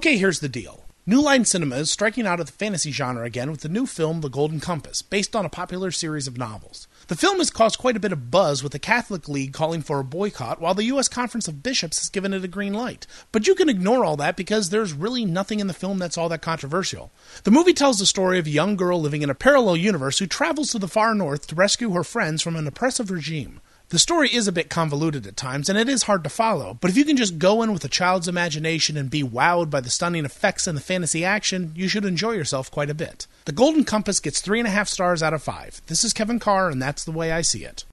Okay, here's the deal. New Line Cinema is striking out at the fantasy genre again with the new film The Golden Compass, based on a popular series of novels. The film has caused quite a bit of buzz with the Catholic League calling for a boycott, while the U.S. Conference of Bishops has given it a green light. But you can ignore all that because there's really nothing in the film that's all that controversial. The movie tells the story of a young girl living in a parallel universe who travels to the far north to rescue her friends from an oppressive regime. The story is a bit convoluted at times, and it is hard to follow, but if you can just go in with a child's imagination and be wowed by the stunning effects and the fantasy action, you should enjoy yourself quite a bit. The Golden Compass gets 3.5 stars out of 5. This is Kevin Carr, and that's the way I see it.